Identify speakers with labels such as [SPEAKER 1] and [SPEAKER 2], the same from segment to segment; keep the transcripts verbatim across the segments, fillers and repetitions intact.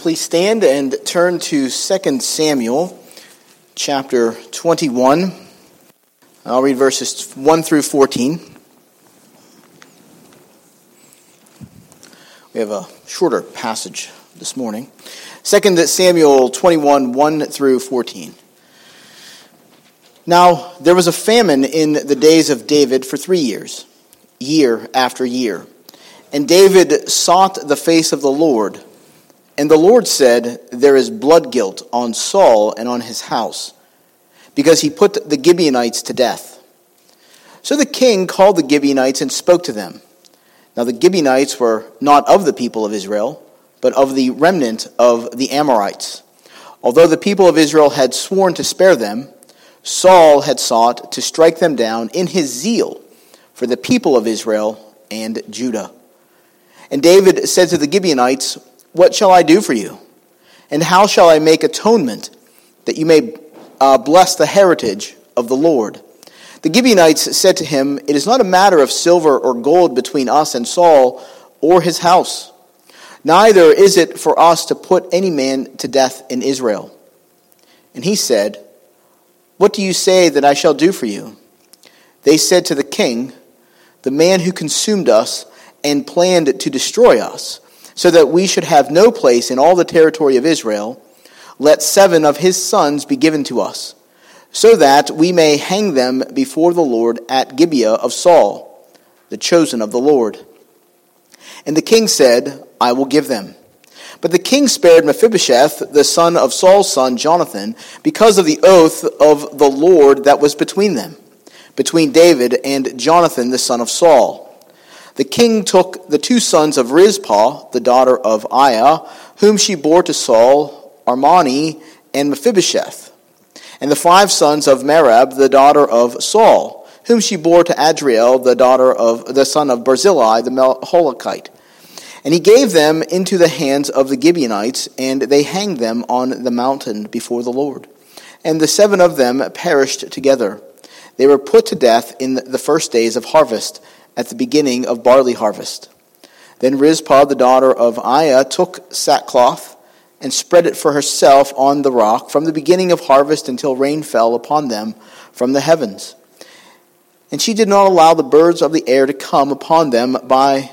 [SPEAKER 1] Please stand and turn to Second Samuel chapter twenty-one. I'll read verses one through fourteen. We have a shorter passage this morning. Second Samuel twenty-one, one through fourteen. Now there was a famine in the days of David for three years, year after year. And David sought the face of the Lord. And the Lord said, there is blood guilt on Saul and on his house, because he put the Gibeonites to death. So the king called the Gibeonites and spoke to them. Now the Gibeonites were not of the people of Israel, but of the remnant of the Amorites. Although the people of Israel had sworn to spare them, Saul had sought to strike them down in his zeal for the people of Israel and Judah. And David said to the Gibeonites, what shall I do for you? And how shall I make atonement that you may uh, bless the heritage of the Lord? The Gibeonites said to him, it is not a matter of silver or gold between us and Saul or his house. Neither is it for us to put any man to death in Israel. And he said, what do you say that I shall do for you? They said to the king, the man who consumed us and planned to destroy us, so that we should have no place in all the territory of Israel, let seven of his sons be given to us, so that we may hang them before the Lord at Gibeah of Saul, the chosen of the Lord. And the king said, I will give them. But the king spared Mephibosheth, the son of Saul's son Jonathan, because of the oath of the Lord that was between them, between David and Jonathan, the son of Saul. The king took the two sons of Rizpah, the daughter of Aiah, whom she bore to Saul, Armani and Mephibosheth, and the five sons of Merab, the daughter of Saul, whom she bore to Adriel, the daughter of the son of Barzillai, the Meholite. And he gave them into the hands of the Gibeonites, and they hanged them on the mountain before the Lord. And the seven of them perished together. They were put to death in the first days of harvest, at the beginning of barley harvest. Then Rizpah, the daughter of Aiah, took sackcloth and spread it for herself on the rock from the beginning of harvest until rain fell upon them from the heavens. And she did not allow the birds of the air to come upon them by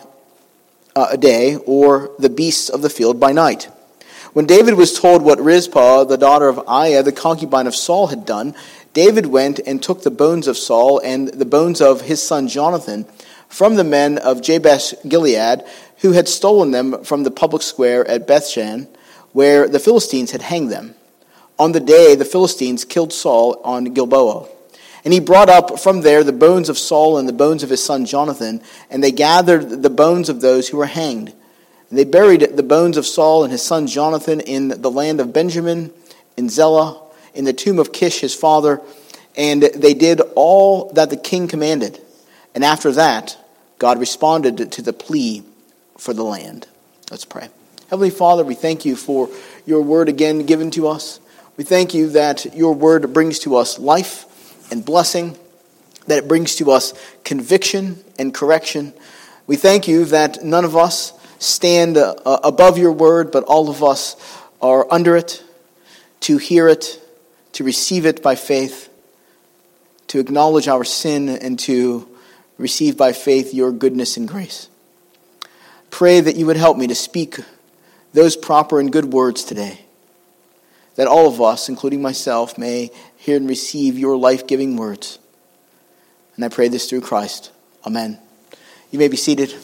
[SPEAKER 1] uh, a day, or the beasts of the field by night. When David was told what Rizpah, the daughter of Aiah, the concubine of Saul, had done, David went and took the bones of Saul and the bones of his son Jonathan from the men of Jabesh Gilead, who had stolen them from the public square at Bethshan, where the Philistines had hanged them, on the day the Philistines killed Saul on Gilboa. And he brought up from there the bones of Saul and the bones of his son Jonathan, and they gathered the bones of those who were hanged. And they buried the bones of Saul and his son Jonathan in the land of Benjamin, in Zelah, in the tomb of Kish his father, and they did all that the king commanded. And after that, God responded to the plea for the land. Let's pray. Heavenly Father, we thank you for your word again given to us. We thank you that your word brings to us life and blessing, that it brings to us conviction and correction. We thank you that none of us stand uh, above your word, but all of us are under it, to hear it, to receive it by faith, to acknowledge our sin, and to receive by faith your goodness and grace. Pray that you would help me to speak those proper and good words today, that all of us, including myself, may hear and receive your life-giving words. And I pray this through Christ. Amen. You may be seated.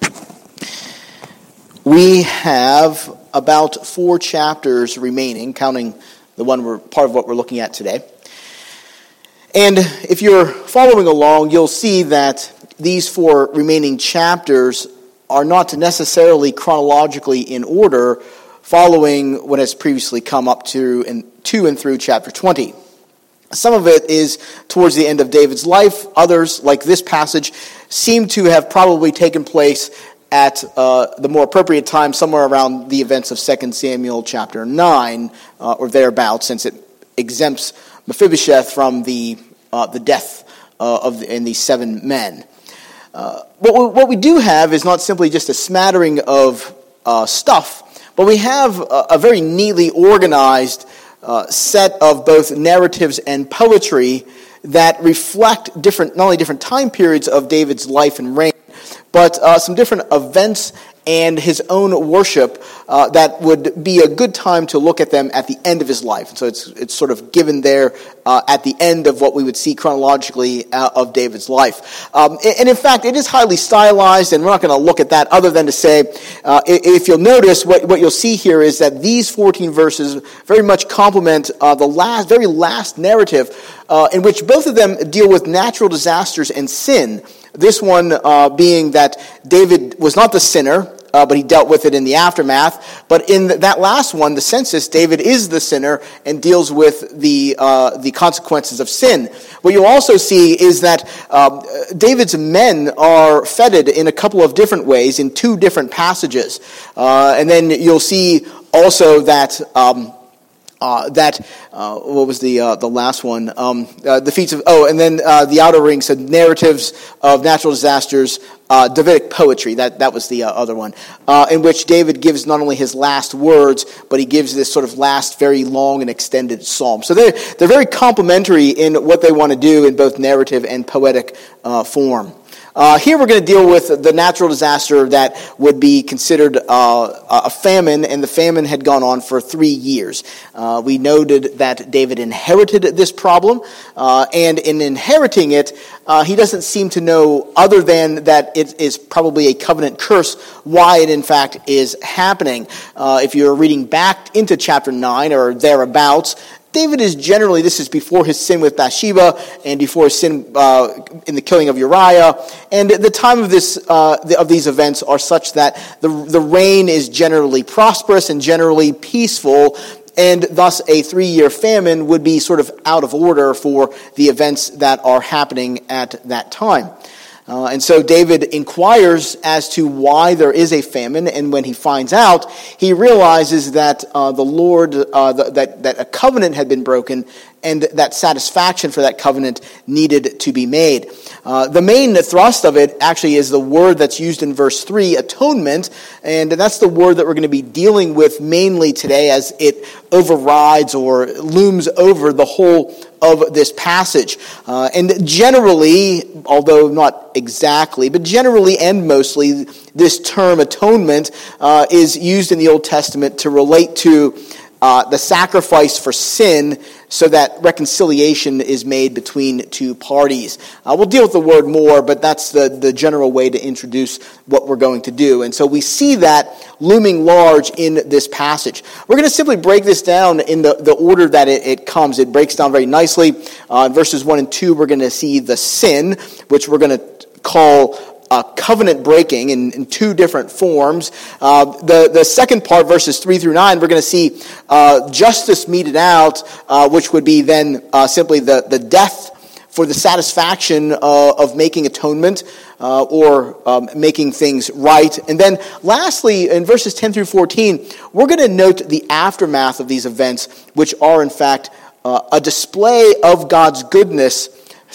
[SPEAKER 1] We have about four chapters remaining, counting the one we're part of what we're looking at today. And if you're following along, you'll see that these four remaining chapters are not necessarily chronologically in order, following what has previously come up to and to and through chapter twenty. Some of it is towards the end of David's life. Others, like this passage, seem to have probably taken place at uh, the more appropriate time, somewhere around the events of Second Samuel chapter nine, uh, or thereabouts, since it exempts Mephibosheth from the uh, the death uh, of the, and these seven men. Uh, what, we, what we do have is not simply just a smattering of uh, stuff, but we have a, a very neatly organized uh, set of both narratives and poetry that reflect different, not only different time periods of David's life and reign, but uh, some different events and his own worship uh, that would be a good time to look at them at the end of his life. And so it's it's sort of given there uh, at the end of what we would see chronologically uh, of David's life. Um, and in fact, it is highly stylized, and we're not going to look at that other than to say, uh, if you'll notice, what, what you'll see here is that these fourteen verses very much complement uh, the last, very last narrative uh, in which both of them deal with natural disasters and sin. This one uh, being that David was not the sinner, uh, but he dealt with it in the aftermath. But in that last one, the census, David is the sinner and deals with the uh, the consequences of sin. What you'll also see is that uh, David's men are feted in a couple of different ways in two different passages. Uh, and then you'll see also that... Um, Uh, that, uh, what was the uh, the last one? Um, uh, the feats of, oh, and then uh, the outer ring said narratives of natural disasters, uh, Davidic poetry, that, that was the uh, other one, uh, in which David gives not only his last words, but he gives this sort of last very long and extended psalm. So they're, they're very complementary in what they want to do in both narrative and poetic uh, form. Uh, here we're going to deal with the natural disaster that would be considered uh, a famine, and the famine had gone on for three years. Uh, we noted that David inherited this problem, uh, and in inheriting it, uh, he doesn't seem to know, other than that it is probably a covenant curse, why it in fact is happening. Uh, if you're reading back into chapter nine or thereabouts, David is generally, this is before his sin with Bathsheba and before his sin uh, in the killing of Uriah. And the time of this uh, the, of these events are such that the, the reign is generally prosperous and generally peaceful, and thus a three-year famine would be sort of out of order for the events that are happening at that time. Uh, and so David inquires as to why there is a famine, and when he finds out, he realizes that uh, the Lord, uh, the, that, that a covenant had been broken, and that satisfaction for that covenant needed to be made. Uh, the main thrust of it actually is the word that's used in verse three, atonement, and that's the word that we're going to be dealing with mainly today as it overrides or looms over the whole of this passage. Uh, and generally, although not exactly, but generally and mostly, this term atonement uh, is used in the Old Testament to relate to uh, the sacrifice for sin, so that reconciliation is made between two parties. Uh, we'll deal with the word more, but that's the, the general way to introduce what we're going to do. And so we see that looming large in this passage. We're going to simply break this down in the, the order that it, it comes. It breaks down very nicely. Uh, in verses one and two, we're going to see the sin, which we're going to call Uh, covenant breaking in, in two different forms. Uh, the, the second part, verses three through nine, we're going to see uh, justice meted out, uh, which would be then uh, simply the, the death for the satisfaction uh, of making atonement uh, or um, making things right. And then lastly, in verses ten through fourteen, we're going to note the aftermath of these events, which are in fact uh, a display of God's goodness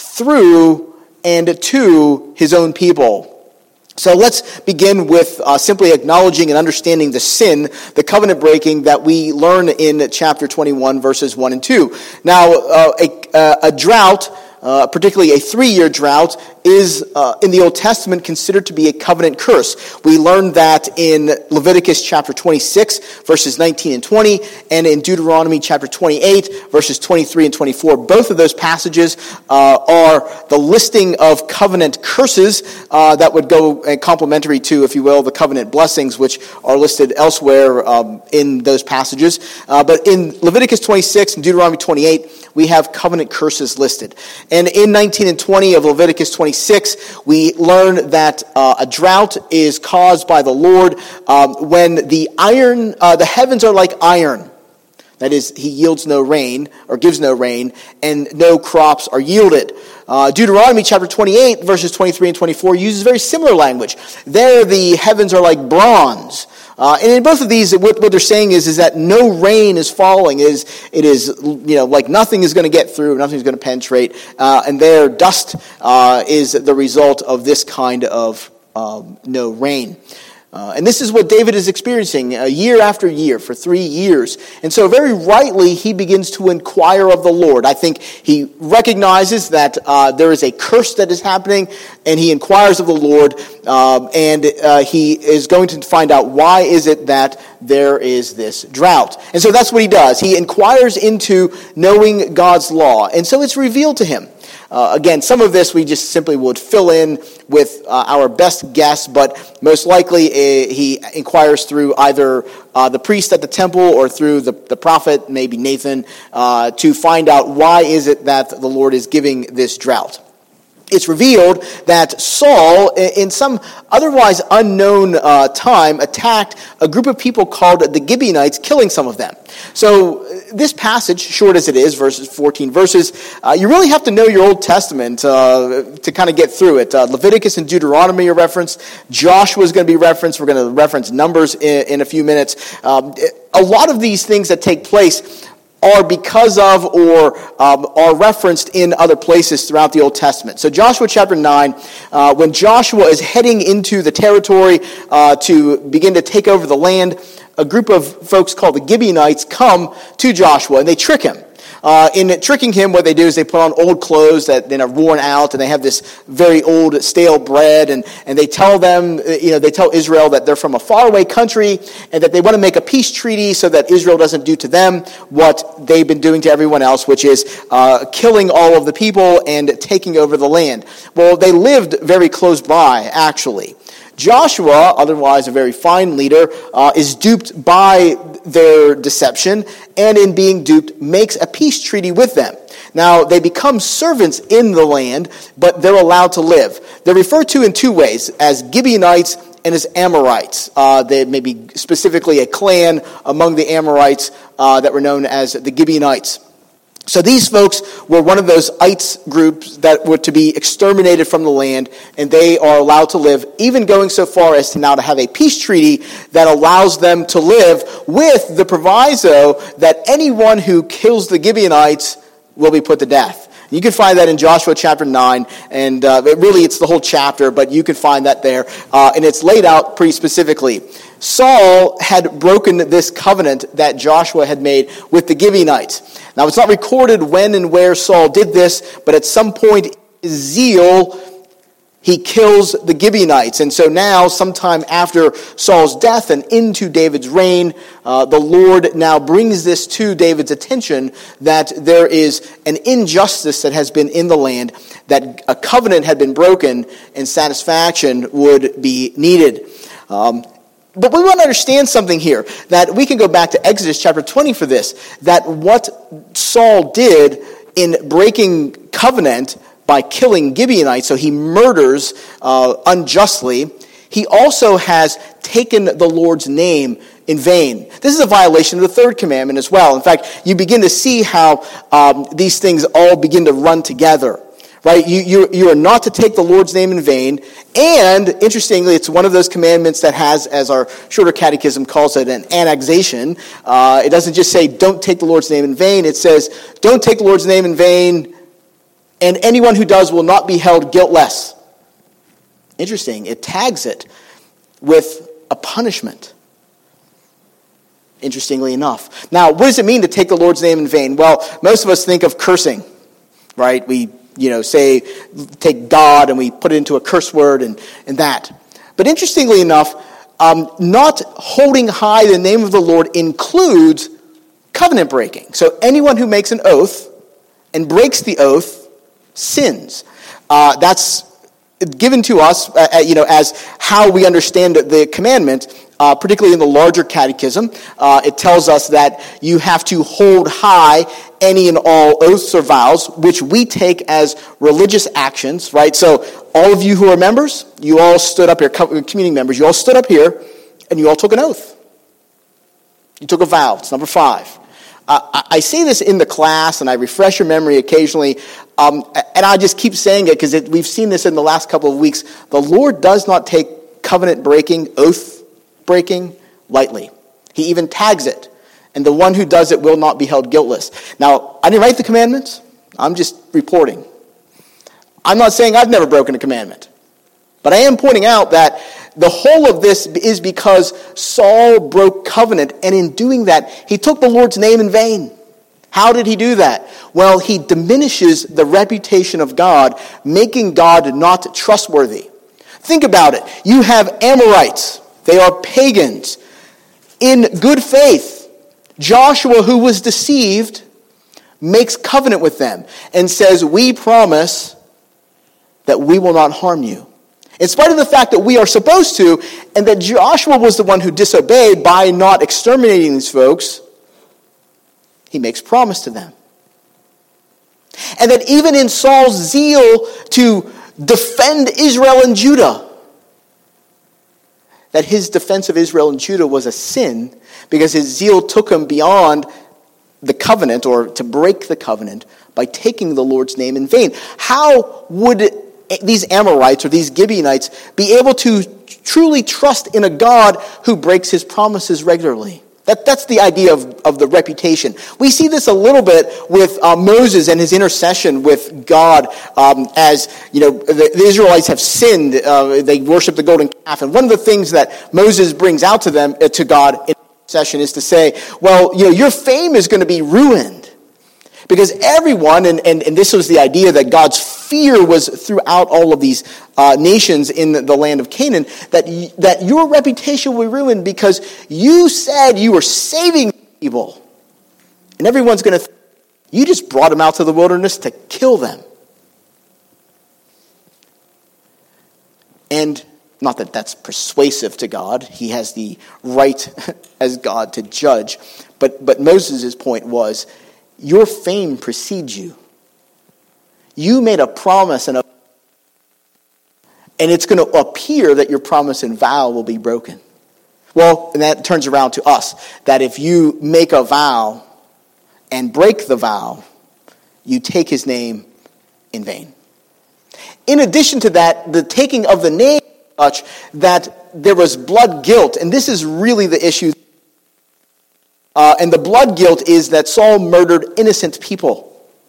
[SPEAKER 1] through and to his own people. So let's begin with uh, simply acknowledging and understanding the sin, the covenant breaking that we learn in chapter twenty-one, verses one and two. Now, uh, a, uh, a drought, uh, particularly a three-year drought, is uh, in the Old Testament considered to be a covenant curse. We learned that in Leviticus chapter twenty-six, verses nineteen and twenty, and in Deuteronomy chapter twenty-eight, verses twenty-three and twenty-four. Both of those passages uh, are the listing of covenant curses uh, that would go uh, complementary to, if you will, the covenant blessings, which are listed elsewhere um, in those passages. Uh, but in Leviticus twenty-six and Deuteronomy twenty-eight, we have covenant curses listed. And in nineteen and twenty of Leviticus twenty-six, we learn that uh, a drought is caused by the Lord um, when the iron, uh, the heavens are like iron. That is, he yields no rain, or gives no rain, and no crops are yielded. Uh, Deuteronomy chapter twenty-eight, verses twenty-three and twenty-four, uses very similar language. There the heavens are like bronze. Uh, and in both of these, what, what they're saying is, is that no rain is falling. It is, it is, you know, like nothing is going to get through, nothing is going to penetrate. Uh, and there, dust uh, is the result of this kind of um, no rain. Uh, and this is what David is experiencing uh, year after year for three years. And so very rightly, he begins to inquire of the Lord. I think he recognizes that uh, there is a curse that is happening, and he inquires of the Lord, um, and uh, he is going to find out why is it that there is this drought. And so that's what he does. He inquires into knowing God's law. And so it's revealed to him. Uh, again, some of this we just simply would fill in with uh, our best guess, but most likely uh, he inquires through either uh, the priest at the temple or through the, the prophet, maybe Nathan, uh, to find out why is it that the Lord is giving this drought. It's revealed that Saul, in some otherwise unknown uh, time, attacked a group of people called the Gibeonites, killing some of them. So this passage, short as it is, verses fourteen verses, uh, you really have to know your Old Testament uh, to kind of get through it. Uh, Leviticus and Deuteronomy are referenced. Joshua is going to be referenced. We're going to reference Numbers in, in a few minutes. Um, a lot of these things that take place are because of or um, are referenced in other places throughout the Old Testament. So Joshua chapter nine, uh, when Joshua is heading into the territory uh, to begin to take over the land, a group of folks called the Gibeonites come to Joshua and they trick him. Uh, in tricking him, what they do is they put on old clothes that then are worn out, and they have this very old stale bread, and, and they tell them, you know, they tell Israel that they're from a faraway country, and that they want to make a peace treaty so that Israel doesn't do to them what they've been doing to everyone else, which is uh, killing all of the people and taking over the land. Well, they lived very close by, actually. Joshua, otherwise a very fine leader, uh, is duped by their deception, and in being duped, makes a peace treaty with them. Now, they become servants in the land, but they're allowed to live. They're referred to in two ways, as Gibeonites and as Amorites. Uh, they may be specifically a clan among the Amorites uh, that were known as the Gibeonites. So these folks were one of those ites groups that were to be exterminated from the land, and they are allowed to live, even going so far as to now to have a peace treaty that allows them to live with the proviso that anyone who kills the Gibeonites will be put to death. You can find that in Joshua chapter nine, and uh, it really it's the whole chapter, but you can find that there, uh, and it's laid out pretty specifically. Saul had broken this covenant that Joshua had made with the Gibeonites. Now, it's not recorded when and where Saul did this, but at some point, in his zeal, he kills the Gibeonites. And so now, sometime after Saul's death and into David's reign, uh, the Lord now brings this to David's attention that there is an injustice that has been in the land, that a covenant had been broken and satisfaction would be needed. Um, But we want to understand something here, that we can go back to Exodus chapter twenty for this, that what Saul did in breaking covenant by killing Gibeonites, so he murders uh, unjustly, he also has taken the Lord's name in vain. This is a violation of the third commandment as well. In fact, you begin to see how um, these things all begin to run together. Right, you, you you are not to take the Lord's name in vain, and interestingly, it's one of those commandments that has, as our shorter catechism calls it, an annexation. Uh, it doesn't just say, don't take the Lord's name in vain. It says, don't take the Lord's name in vain, and anyone who does will not be held guiltless. Interesting, it tags it with a punishment. Interestingly enough. Now, what does it mean to take the Lord's name in vain? Well, most of us think of cursing, right? We You know, say, take God and we put it into a curse word and, and that. But interestingly enough, um, not holding high the name of the Lord includes covenant breaking. So anyone who makes an oath and breaks the oath sins. Uh, that's given to us, uh, you know, as how we understand the commandment. Uh, particularly in the larger catechism, uh, it tells us that you have to hold high any and all oaths or vows, which we take as religious actions, right? So all of you who are members, you all stood up here, community members, you all stood up here, and you all took an oath. You took a vow. It's number five. Uh, I, I say this in the class, and I refresh your memory occasionally, um, and I just keep saying it because we've seen this in the last couple of weeks. The Lord does not take covenant breaking, oath breaking lightly. He even tags it. And the one who does it will not be held guiltless. Now, I didn't write the commandments. I'm just reporting. I'm not saying I've never broken a commandment. But I am pointing out that the whole of this is because Saul broke covenant, and in doing that, he took the Lord's name in vain. How did he do that? Well, he diminishes the reputation of God, making God not trustworthy. Think about it. You have Amorites. They are pagans. In good faith, Joshua, who was deceived, makes covenant with them and says, we promise that we will not harm you. In spite of the fact that we are supposed to, and that Joshua was the one who disobeyed by not exterminating these folks, he makes promise to them. And that even in Saul's zeal to defend Israel and Judah, that his defense of Israel and Judah was a sin because his zeal took him beyond the covenant, or to break the covenant, by taking the Lord's name in vain. How would these Amorites or these Gibeonites be able to truly trust in a God who breaks his promises regularly? That, that's the idea of, of the reputation. We see this a little bit with uh, Moses and his intercession with God um, as, you know, the, the Israelites have sinned. Uh, they worship the golden calf. And one of the things that Moses brings out to them, uh, to God in intercession, is to say, well, you know, your fame is going to be ruined. Because everyone, and, and, and this was the idea that God's fear was throughout all of these uh, nations in the, the land of Canaan, that, y- that your reputation will be ruined because you said you were saving people. And everyone's going to think, you just brought them out to the wilderness to kill them. And not that that's persuasive to God. He has the right as God to judge. But, but Moses' point was, your fame precedes you. You made a promise, and, a, and it's going to appear that your promise and vow will be broken. Well, and that turns around to us, that if you make a vow and break the vow, you take his name in vain. In addition to that, the taking of the name such that there was blood guilt, and this is really the issue. Uh, and the blood guilt is that Saul murdered innocent people.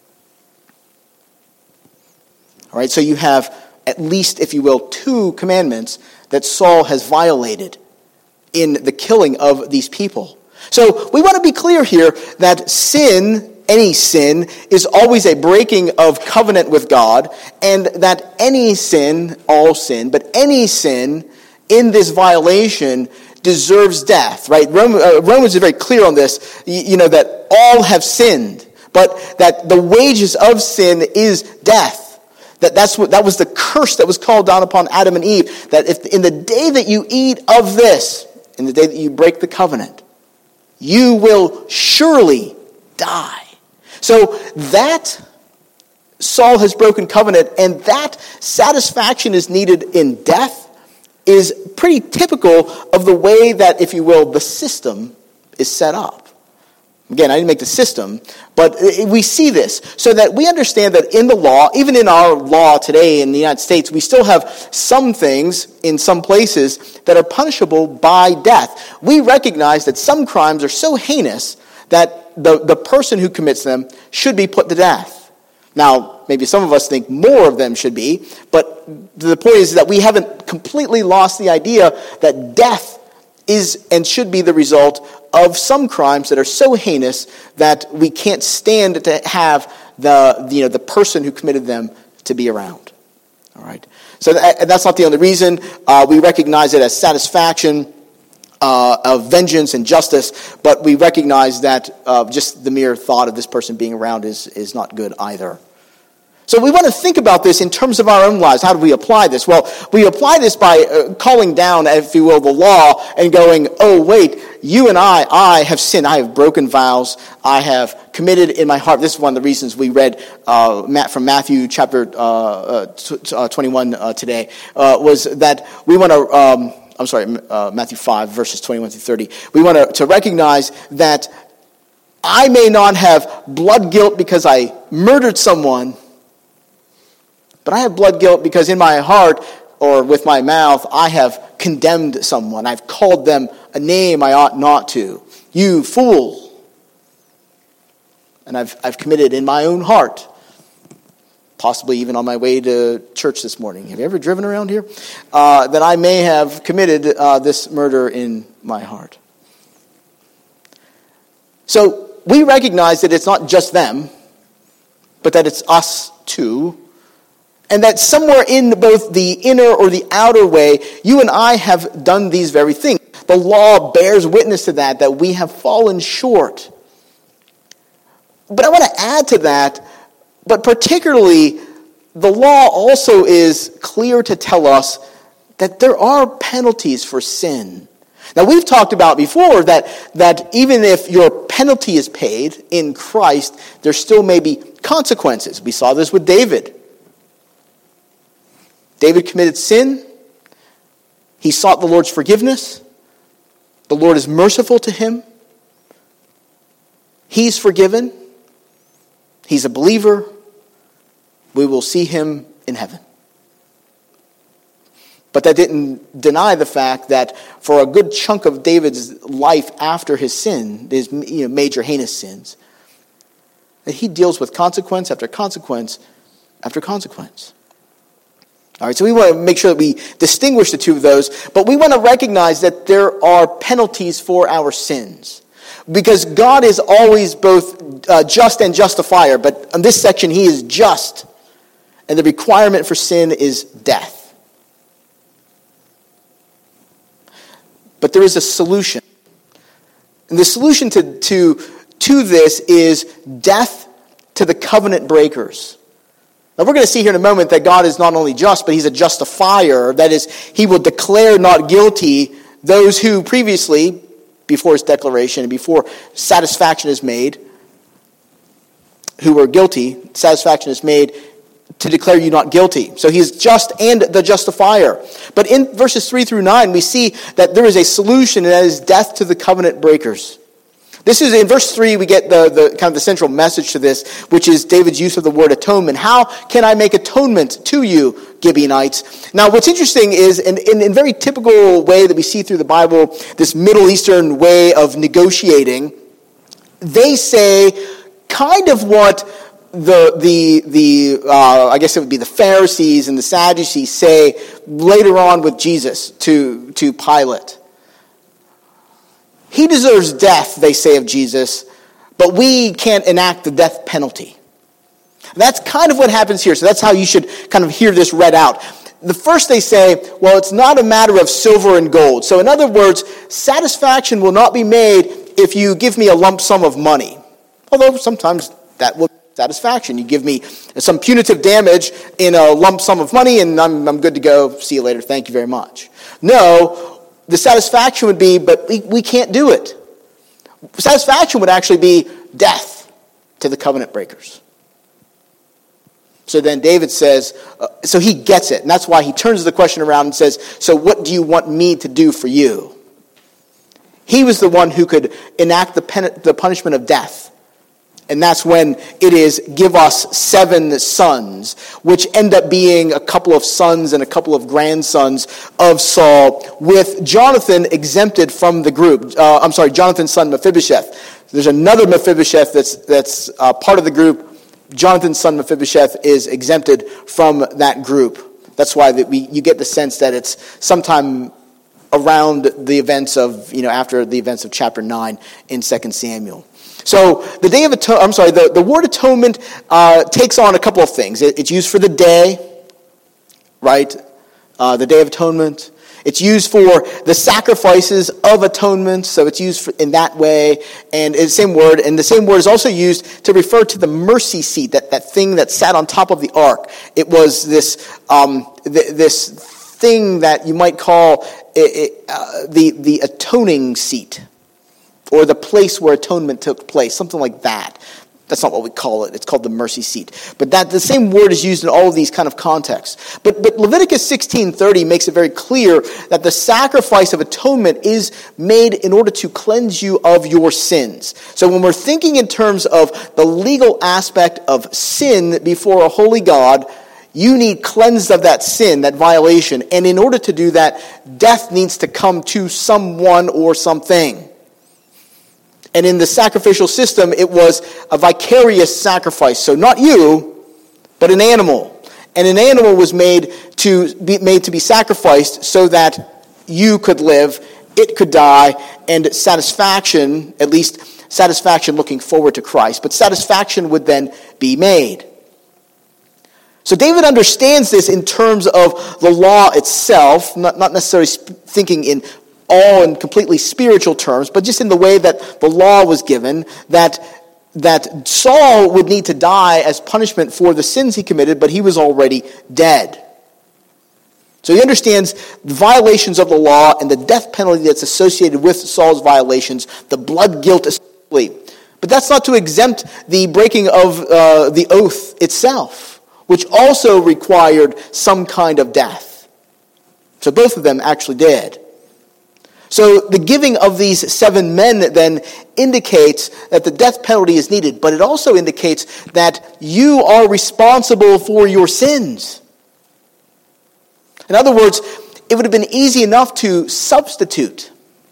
[SPEAKER 1] All right, so you have at least, if you will, two commandments that Saul has violated in the killing of these people. So we want to be clear here that sin, any sin, is always a breaking of covenant with God, and that any sin, all sin, but any sin in this violation deserves death, right? Romans is very clear on this, you know, that all have sinned, but that the wages of sin is death. That that's what that was the curse that was called down upon Adam and Eve, that if in the day that you eat of this, in the day that you break the covenant, you will surely die. So that Saul has broken covenant, and that satisfaction is needed in death, is pretty typical of the way that, if you will, the system is set up. Again, I didn't make the system, but we see this so that we understand that in the law, even in our law today in the United States, we still have some things in some places that are punishable by death. We recognize that some crimes are so heinous that the, the person who commits them should be put to death. Now, maybe some of us think more of them should be, but the point is that we haven't completely lost the idea that death is and should be the result of some crimes that are so heinous that we can't stand to have the, you know, the person who committed them to be around. All right. So that, that's not the only reason. Uh, we recognize it as satisfaction uh, of vengeance and justice, but we recognize that uh, just the mere thought of this person being around is, is not good either. So we want to think about this in terms of our own lives. How do we apply this? Well, we apply this by uh, calling down, if you will, the law and going, oh, wait, you and I, I have sinned. I have broken vows. I have committed in my heart. This is one of the reasons we read uh, from Matthew chapter uh, uh, twenty-one uh, today, uh, was that we want to, um, I'm sorry, uh, Matthew five, verses twenty-one through thirty. We want to, to recognize that I may not have blood guilt because I murdered someone, but I have blood guilt because in my heart or with my mouth, I have condemned someone. I've called them a name I ought not to. You fool. And I've, I've committed in my own heart possibly even on my way to church this morning. Have you ever driven around here? Uh, that I may have committed uh, this murder in my heart. So we recognize that it's not just them, but that it's us too. And that somewhere in both the inner or the outer way, you and I have done these very things. The law bears witness to that, that we have fallen short. But I want to add to that, but particularly, the law also is clear to tell us that there are penalties for sin. Now, we've talked about before that, that even if your penalty is paid in Christ, there still may be consequences. We saw this with David. David committed sin. He sought the Lord's forgiveness. The Lord is merciful to him. He's forgiven. He's a believer. We will see him in heaven. But that didn't deny the fact that for a good chunk of David's life after his sin, his you know, major heinous sins, that he deals with consequence after consequence after consequence. All right, so we want to make sure that we distinguish the two of those, but we want to recognize that there are penalties for our sins. Because God is always both uh, just and justifier, but in this section he is just, and the requirement for sin is death. But there is a solution. And the solution to, to, to this is death to the covenant breakers. Now we're going to see here in a moment that God is not only just, but he's a justifier. That is, he will declare not guilty those who previously, before his declaration and before satisfaction is made, who were guilty, satisfaction is made to declare you not guilty. So he is just and the justifier. But in verses three through nine, we see that there is a solution, and that is death to the covenant breakers. This is, in verse three, we get the, the kind of the central message to this, which is David's use of the word atonement. How can I make atonement to you, Gibeonites? Now, what's interesting is, in, in, in very typical way that we see through the Bible, this Middle Eastern way of negotiating, they say kind of what the, the, the uh, I guess it would be the Pharisees and the Sadducees say later on with Jesus to, to Pilate. He deserves death, they say of Jesus, but we can't enact the death penalty. That's kind of what happens here. So that's how you should kind of hear this read out. The first they say, well, it's not a matter of silver and gold. So in other words, satisfaction will not be made if you give me a lump sum of money. Although sometimes that will be satisfaction. You give me some punitive damage in a lump sum of money and I'm, I'm good to go. See you later. Thank you very much. No. The satisfaction would be, but we, we can't do it. Satisfaction would actually be death to the covenant breakers. So then David says, uh, so he gets it. And that's why he turns the question around and says, so what do you want me to do for you? He was the one who could enact the, pen, the punishment of death. And that's when it is, give us seven sons, which end up being a couple of sons and a couple of grandsons of Saul, with Jonathan exempted from the group. Uh, I'm sorry, Jonathan's son Mephibosheth. There's another Mephibosheth that's, that's uh, part of the group. Jonathan's son Mephibosheth is exempted from that group. That's why that we you get the sense that it's sometime around the events of, you know, after the events of chapter nine in Second Samuel. So the day of atonement, I'm sorry, the, the word atonement uh, takes on a couple of things. It, it's used for the day, right? Uh, the Day of Atonement. It's used for the sacrifices of atonement, so it's used for, in that way. And it's the same word, and the same word is also used to refer to the mercy seat, that, that thing that sat on top of the ark. It was this um, th- this thing that you might call it, it, uh, the the atoning seat, or the place where atonement took place, something like that. That's not what we call it. It's called the mercy seat. But that the same word is used in all of these kind of contexts. But, but Leviticus sixteen thirty makes it very clear that the sacrifice of atonement is made in order to cleanse you of your sins. So when we're thinking in terms of the legal aspect of sin before a holy God, you need cleansed of that sin, that violation. And in order to do that, death needs to come to someone or something. And in the sacrificial system, it was a vicarious sacrifice. So not you, but an animal. And an animal was made to be made to be sacrificed so that you could live, it could die, and satisfaction, at least satisfaction looking forward to Christ, but satisfaction would then be made. So David understands this in terms of the law itself, not, not necessarily thinking in all and completely spiritual terms, but just in the way that the law was given, that that Saul would need to die as punishment for the sins he committed, but he was already dead. So he understands the violations of the law and the death penalty that's associated with Saul's violations, the blood guilt especially. But that's not to exempt the breaking of uh, the oath itself, which also required some kind of death. So both of them actually did. So the giving of these seven men then indicates that the death penalty is needed, but it also indicates that you are responsible for your sins. In other words, it would have been easy enough to substitute,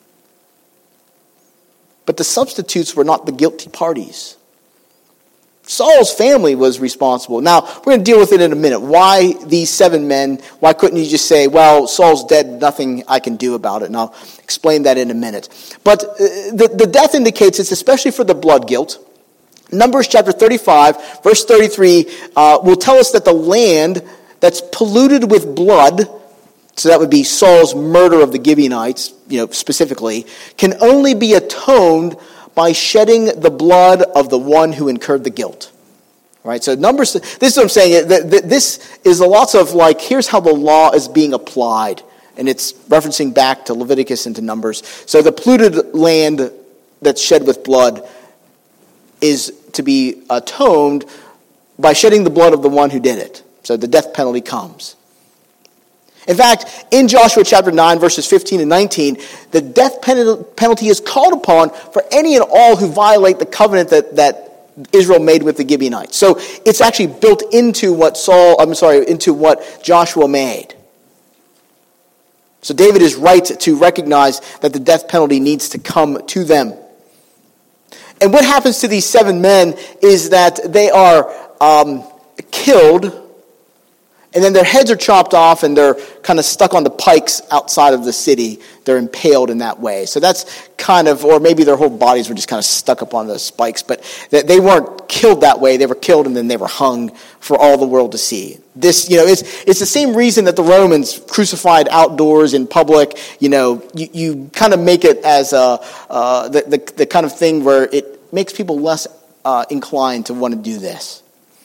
[SPEAKER 1] but the substitutes were not the guilty parties. Saul's family was responsible. Now, we're going to deal with it in a minute. Why these seven men? Why couldn't you just say, well, Saul's dead, nothing I can do about it? And I'll explain that in a minute. But uh, the, the death indicates it's especially for the blood guilt. Numbers chapter thirty-five, verse thirty-three, uh, will tell us that the land that's polluted with blood, so that would be Saul's murder of the Gibeonites, you know, specifically, can only be atoned by shedding the blood of the one who incurred the guilt. Right? So Numbers, this is what I'm saying, this is a lots of like, here's how the law is being applied. And it's referencing back to Leviticus and to Numbers. So the polluted land that's shed with blood is to be atoned by shedding the blood of the one who did it. So the death penalty comes. In fact, in Joshua chapter nine, verses fifteen and nineteen, the death penalty is called upon for any and all who violate the covenant that, that Israel made with the Gibeonites. So it's actually built into what Saul, I'm sorry, into what Joshua made. So David is right to recognize that the death penalty needs to come to them. And what happens to these seven men is that they are um, killed, and then their heads are chopped off and they're kind of stuck on the pikes outside of the city. They're impaled in that way. So that's kind of, or maybe their whole bodies were just kind of stuck up on the spikes, but they weren't killed that way. They were killed and then they were hung for all the world to see. This, you know, it's it's the same reason that the Romans crucified outdoors in public. You know, you, you kind of make it as a, uh, the, the, the kind of thing where it makes people less uh, inclined to want to do this.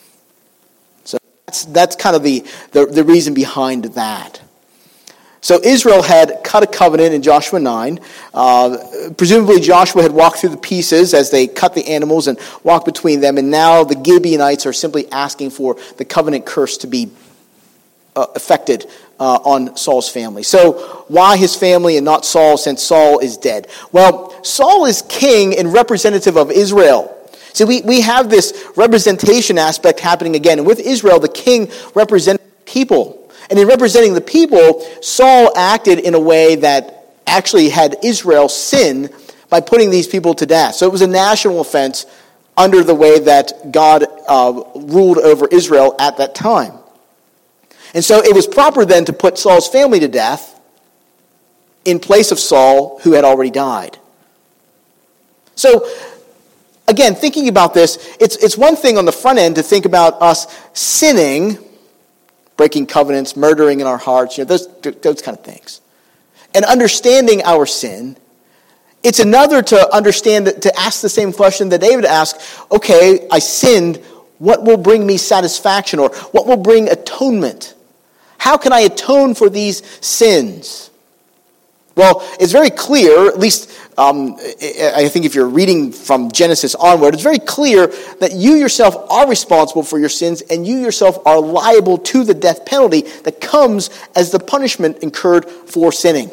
[SPEAKER 1] That's, that's kind of the, the, the reason behind that. So Israel had cut a covenant in Joshua nine. Uh, presumably Joshua had walked through the pieces as they cut the animals and walked between them. And now the Gibeonites are simply asking for the covenant curse to be uh, effected uh, on Saul's family. So why his family and not Saul, since Saul is dead? Well, Saul is king and representative of Israel. So we, we have this representation aspect happening again. And with Israel, the king represented people. And in representing the people, Saul acted in a way that actually had Israel sin by putting these people to death. So it was a national offense under the way that God uh, ruled over Israel at that time. And so it was proper then to put Saul's family to death in place of Saul, who had already died. So again, thinking about this, it's it's one thing on the front end to think about us sinning, breaking covenants, murdering in our hearts, you know, those, those kind of things. And understanding our sin. It's another to understand, to ask the same question that David asked, okay, I sinned, what will bring me satisfaction, or what will bring atonement? How can I atone for these sins? Well, it's very clear, at least um, I think if you're reading from Genesis onward, it's very clear that you yourself are responsible for your sins and you yourself are liable to the death penalty that comes as the punishment incurred for sinning.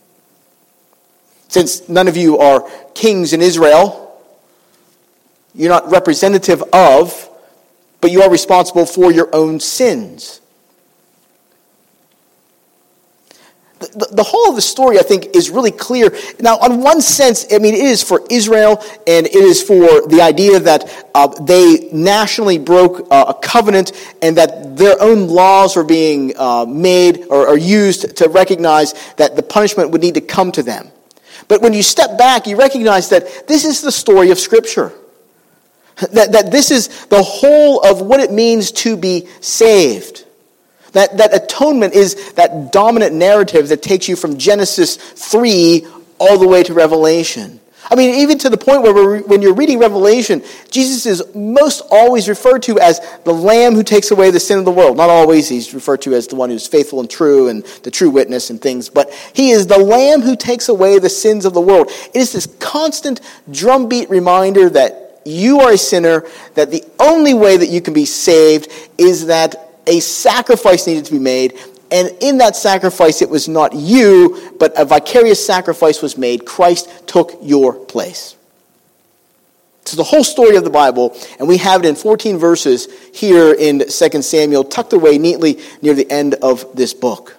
[SPEAKER 1] Since none of you are kings in Israel, you're not representative of, but you are responsible for your own sins. The, the whole of the story, I think, is really clear. Now, on one sense, I mean, it is for Israel, and it is for the idea that uh, they nationally broke uh, a covenant, and that their own laws were being uh, made or, or used to recognize that the punishment would need to come to them. But when you step back, you recognize that this is the story of Scripture. That, that this is the whole of what it means to be saved. That, that atonement is that dominant narrative that takes you from Genesis three all the way to Revelation. I mean, even to the point where we're, when you're reading Revelation, Jesus is most always referred to as the Lamb who takes away the sin of the world. Not always. He's referred to as the one who's faithful and true and the true witness and things. But he is the Lamb who takes away the sins of the world. It is this constant drumbeat reminder that you are a sinner, that the only way that you can be saved is that a sacrifice needed to be made, and in that sacrifice it was not you, but a vicarious sacrifice was made. Christ took your place. So the whole story of the Bible, and we have it in fourteen verses here in Second Samuel, tucked away neatly near the end of this book.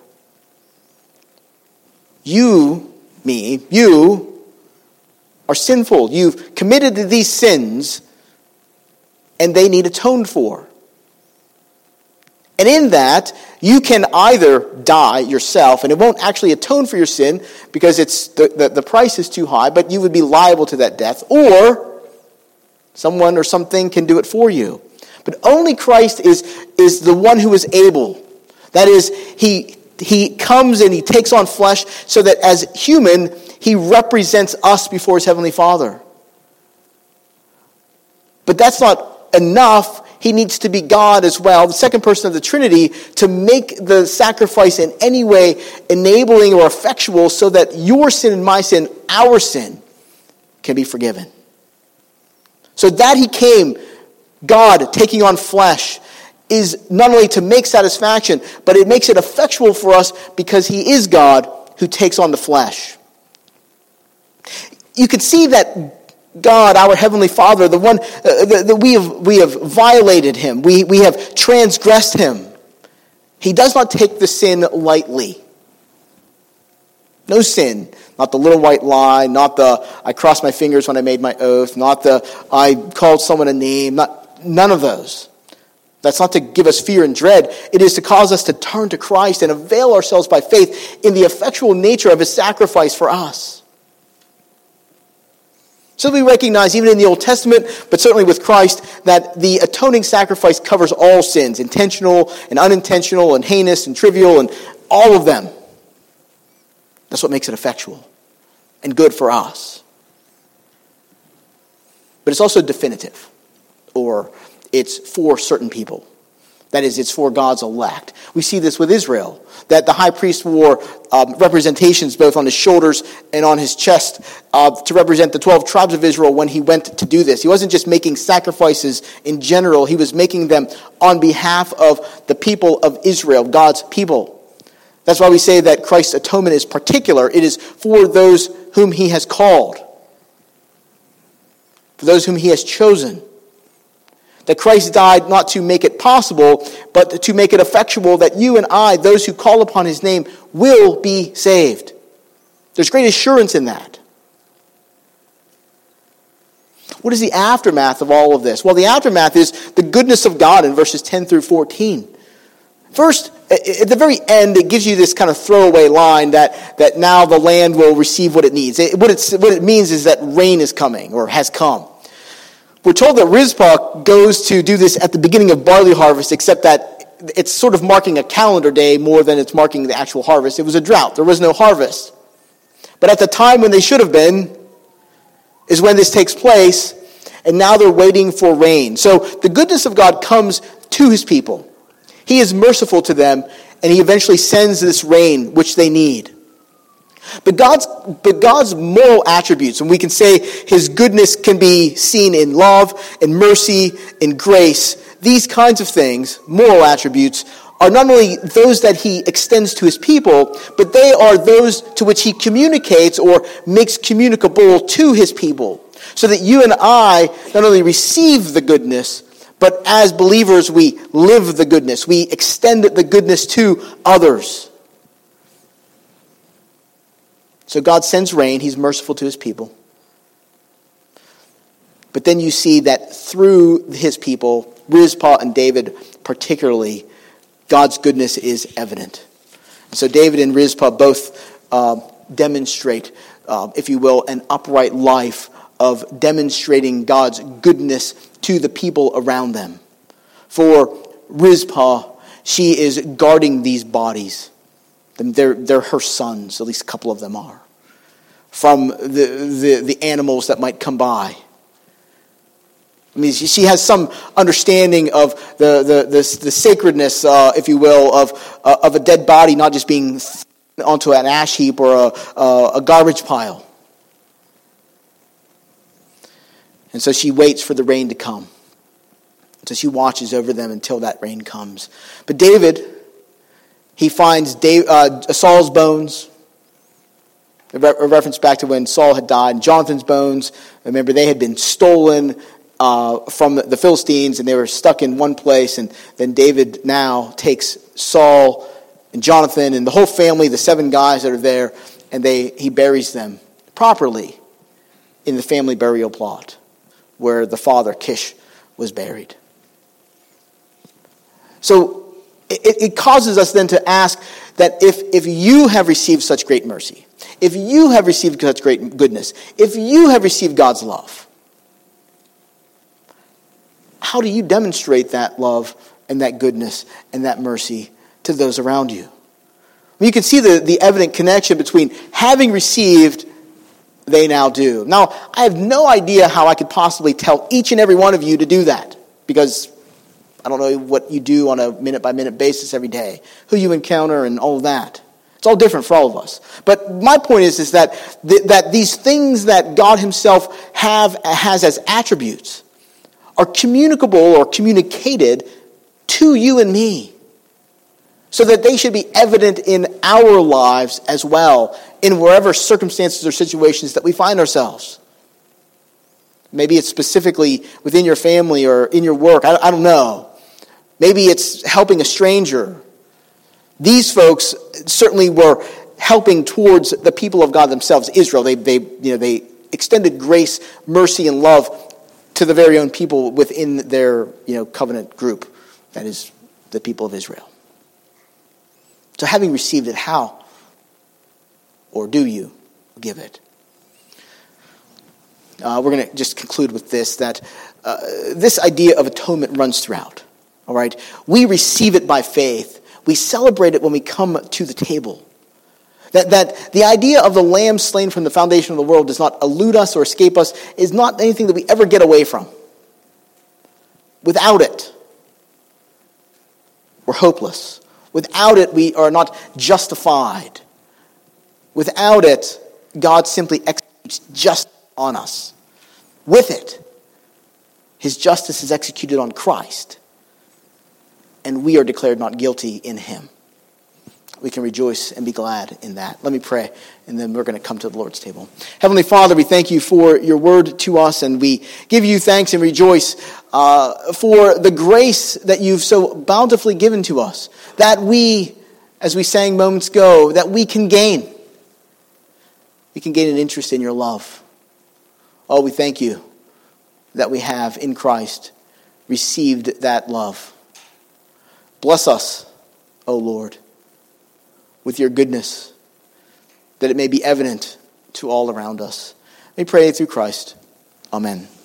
[SPEAKER 1] You, me, you are sinful. You've committed these sins, and they need atoned for. And in that, you can either die yourself, and it won't actually atone for your sin because it's the, the, the price is too high, but you would be liable to that death, or someone or something can do it for you. But only Christ is, is the one who is able. That is, he, he comes and he takes on flesh so that as human, he represents us before his heavenly Father. But that's not enough. He needs to be God as well, the second person of the Trinity, to make the sacrifice in any way enabling or effectual so that your sin and my sin, our sin, can be forgiven. So that he came, God taking on flesh, is not only to make satisfaction, but it makes it effectual for us because he is God who takes on the flesh. You can see that God, our Heavenly Father, the one uh, that we have we have violated him, we, we have transgressed him. He does not take the sin lightly. No sin, not the little white lie, not the I crossed my fingers when I made my oath, not the I called someone a name, not none of those. That's not to give us fear and dread. It is to cause us to turn to Christ and avail ourselves by faith in the effectual nature of his sacrifice for us. So we recognize, even in the Old Testament, but certainly with Christ, that the atoning sacrifice covers all sins, intentional and unintentional and heinous and trivial and all of them. That's what makes it effectual and good for us. But it's also definitive, or it's for certain people. That is, it's for God's elect. We see this with Israel, that the high priest wore um, representations both on his shoulders and on his chest uh, to represent the twelve tribes of Israel when he went to do this. He wasn't just making sacrifices in general. He was making them on behalf of the people of Israel, God's people. That's why we say that Christ's atonement is particular. It is for those whom he has called, for those whom he has chosen. That Christ died not to make it possible, but to make it effectual that you and I, those who call upon his name, will be saved. There's great assurance in that. What is the aftermath of all of this? Well, the aftermath is the goodness of God in verses ten through fourteen. First, at the very end, it gives you this kind of throwaway line that, that now the land will receive what it needs. It, what, it's, what it means is that rain is coming, or has come. We're told that Rizpah goes to do this at the beginning of barley harvest, except that it's sort of marking a calendar day more than it's marking the actual harvest. It was a drought. There was no harvest. But at the time when they should have been is when this takes place, and now they're waiting for rain. So the goodness of God comes to his people. He is merciful to them, and he eventually sends this rain which they need. But God's, but God's moral attributes, and we can say his goodness can be seen in love, in mercy, in grace. These kinds of things, moral attributes, are not only those that he extends to his people, but they are those to which he communicates or makes communicable to his people. So that you and I not only receive the goodness, but as believers we live the goodness. We extend the goodness to others. So God sends rain. He's merciful to his people. But then you see that through his people, Rizpah and David particularly, God's goodness is evident. So David and Rizpah both uh, demonstrate, uh, if you will, an upright life of demonstrating God's goodness to the people around them. For Rizpah, she is guarding these bodies. They're, they're her sons, at least a couple of them are, from the, the, the animals that might come by. I mean, she has some understanding of the the the, the sacredness, uh, if you will, of uh, of a dead body not just being onto an ash heap or a, a, a garbage pile. And so she waits for the rain to come. So she watches over them until that rain comes. But David, he finds Dave, uh, Saul's bones. A, re- a reference back to when Saul had died. And Jonathan's bones, remember, they had been stolen uh, from the, the Philistines, and they were stuck in one place. And then David now takes Saul and Jonathan and the whole family, the seven guys that are there, and they he buries them properly in the family burial plot where the father, Kish, was buried. So it, it causes us then to ask that if, if you have received such great mercy, if you have received such great goodness, if you have received God's love, how do you demonstrate that love and that goodness and that mercy to those around you? You can see the, the evident connection between having received, they now do. Now, I have no idea how I could possibly tell each and every one of you to do that, because I don't know what you do on a minute-by-minute basis every day, who you encounter and all of that. It's all different for all of us. But my point is, is that, th- that these things that God himself have has as attributes are communicable or communicated to you and me, so that they should be evident in our lives as well, in wherever circumstances or situations that we find ourselves. Maybe it's specifically within your family or in your work. I, I don't know. Maybe it's helping a stranger. These folks certainly were helping towards the people of God themselves, Israel. They, they, you know, they extended grace, mercy, and love to the very own people within their, you know, covenant group. That is the people of Israel. So having received it, how or do you give it? Uh, we're going to just conclude with this, that uh, this idea of atonement runs throughout. All right? We receive it by faith. We celebrate it when we come to the table. That, that the idea of the lamb slain from the foundation of the world does not elude us or escape us, is not anything that we ever get away from. Without it, we're hopeless. Without it, we are not justified. Without it, God simply executes justice on us. With it, his justice is executed on Christ, and we are declared not guilty in him. We can rejoice and be glad in that. Let me pray, and then we're going to come to the Lord's table. Heavenly Father, we thank you for your word to us, and we give you thanks and rejoice uh, for the grace that you've so bountifully given to us, that we, as we sang moments ago, that we can gain. We can gain an interest in your love. Oh, we thank you that we have in Christ received that love. Bless us, O Lord, with your goodness, that it may be evident to all around us. We pray through Christ. Amen.